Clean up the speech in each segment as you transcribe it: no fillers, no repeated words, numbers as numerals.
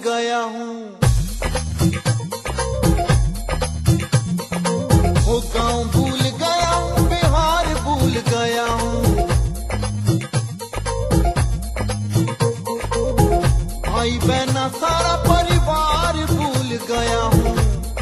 गया हूँ, वो गाँव भूल गया हूँ, बिहार भूल गया हूँ, भाई बहना सारा परिवार भूल गया हूँ,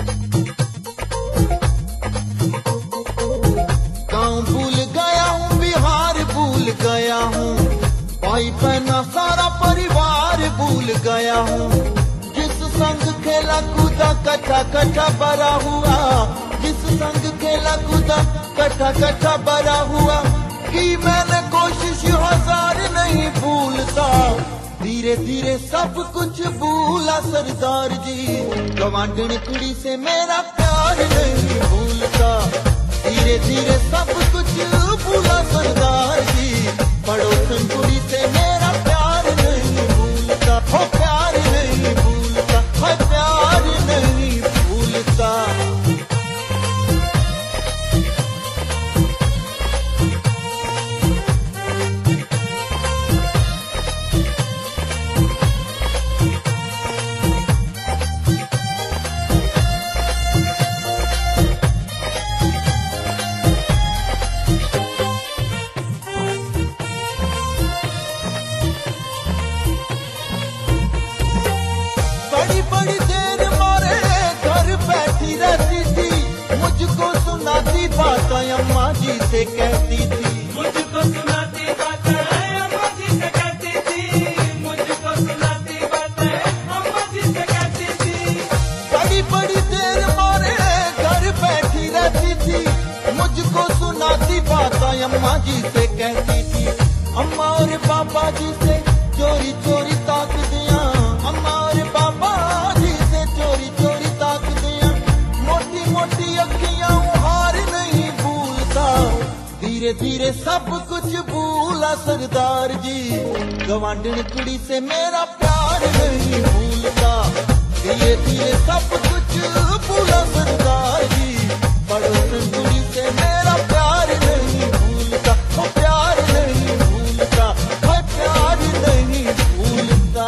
गाँव भूल गया हूँ, बिहार भूल गया हूँ, भाई बहना सारा परिवार भूल गया हूँ। जिस संग खेला कूदा कट्ठा कट्ठा बड़ा हुआ, जिस संग खेला कूदा कट्ठा कट्ठा बड़ा हुआ, कि मैंने कोशिश हजार नहीं भूलता, धीरे धीरे सब कुछ भूला सरदार जी, गवांढण कुड़ी से मेरा प्यार नहीं भूलता, धीरे धीरे सब कुछ भूला सरदार जी, पड़ोसन कुड़ी से मेरा प्यार नहीं भूलता, हो प्यार नहीं भूलता, हो प्यार नहीं भूलता। बड़ी देर मारे घर बैठी रहती थी, मुझको सुनाती बातें अम्मा जी से कहती थी, मुझको सुनाती बातें अम्मा जी से कहती थी, मुझको सुनाती बातें अम्मा जी से कहती थी। बड़ी देर मारे घर बैठी रहती थी, मुझको सुनाती बातें अम्मा जी से कहती थी, अम्मा और पापा जी से चोरी चोरी ताक दिया, अम्मा और पापा जी से चोरी चोरी ताक दिया, मोटी मोटी अखियां हार नहीं भूलता, धीरे धीरे सब कुछ भूला सरदार जी, गवांढण कुड़ी से मेरा प्यार नहीं भूलता, धीरे धीरे सब कुछ भूला सरदार जी, पड़ोसन कुड़ी से मेरा प्यार नहीं भूलता, वो प्यार नहीं भूलता, वो प्यार नहीं भूलता।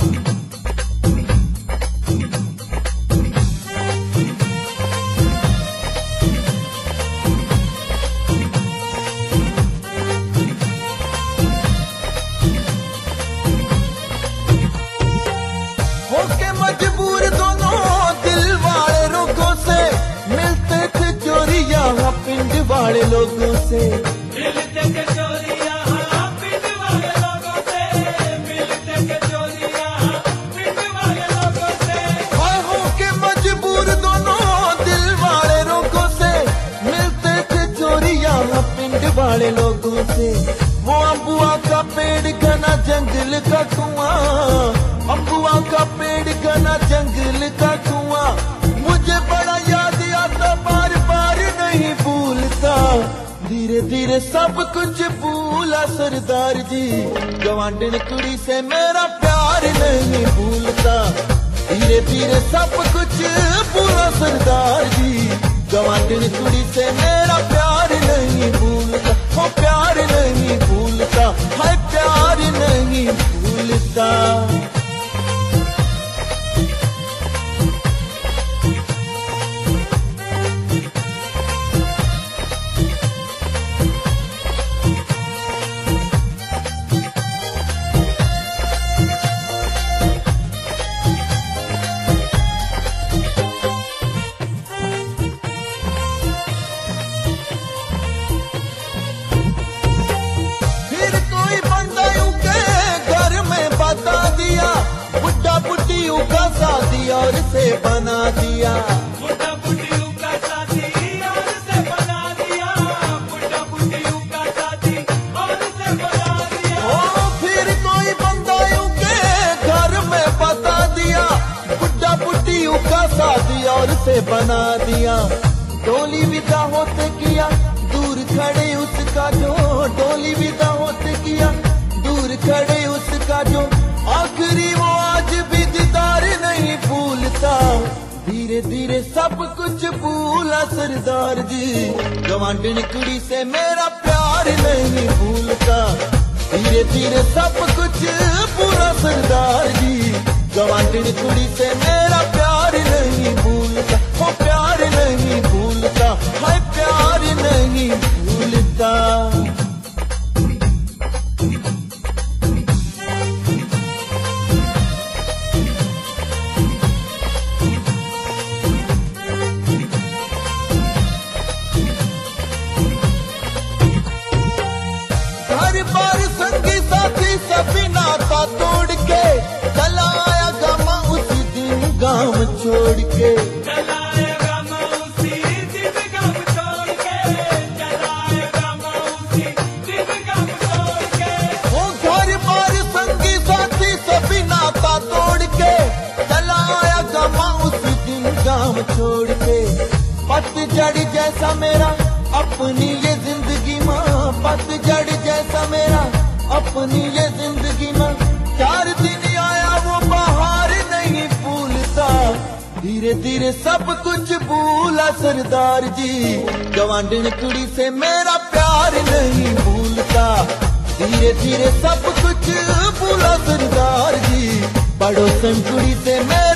होके मजबूर दोनों दिल वाले लोगों से, मिलते थे चोरिया पिंड वाले लोगों से, मिलते के चोरिया पिंड वाले लोगों से, मिलते के चोरिया पिंड वाले लोगों से। हाय होके मजबूर दोनों दिल वाले लोगों से, मिलते थे चोरिया पिंड वाले लोगों से, वो अम्बुआ का पेड़ घना जंगल का कुआं, अम्बुआ का पेड़ घना जंगल का कुआं, मुझे बड़ा याद आता बार बार नहीं भूलता, धीरे धीरे सब कुछ भूला सरदार जी, गवांढण कुड़ी से मेरा प्यार नहीं भूलता, धीरे धीरे सब कुछ भूला सरदार जी, गवांढण कुड़ी से मेरा प्यार नहीं भूलता, वो प्यार नहीं भूलता, हाय प्यार नहीं भूलता। फिर कोई बंदा के घर में बता दिया, बुढ़ा बुढ़ियों का शादी और से बना दिया, बुढ़ा बुढ़ियों का शादी और से बना दिया, बुढ़ा बुढ़ियों का शादी और से बना दिया। ओ फिर कोई बंदा के घर में बता दिया, बुढ़ा बुढ़ियों का शादी और से बना दिया, डोली विदा होते किया दूर खड़े उसका जो, डोली विदा होते किया दूर खड़े उसका जो, आखिरी वो आज भी दीदार नहीं भूलता, धीरे धीरे सब कुछ भूला सरदार जी, गवांढण कुड़ी से मेरा प्यार नहीं भूलता, धीरे धीरे सब कुछ भूला सरदार जी, गवांढण गवांढण कुड़ी से मेरा प्यार नहीं भूलता, वो प्यार नहीं भूलता, हाय प्यार नहीं भूलता। हर बार संगी साथी सभी नाता तोड़ के चला आया गमा उसी दिन गांव छोड़ के, चलाएगा मैं उसी दिन गम छोड़ के, चलाएगा मैं उसी दिन गम छोड़ के। वो घर बार संगी साथी सभी नाता तोड़ के चला आया गमा उसी दिन गांव छोड़ के। पतझड़ जैसा मेरा अपनी ये जिंदगी माँ, पतझड़ जैसा मेरा अपनी ये जिंदगी माँ, 4 दिन आया वो बाहर नहीं भूलता, धीरे धीरे सब कुछ भूला सरदार जी। गवांढण कुड़ी से मेरा प्यार नहीं भूलता, धीरे धीरे सब कुछ भूला सरदार जी। पड़ोसन कुड़ी से मेरा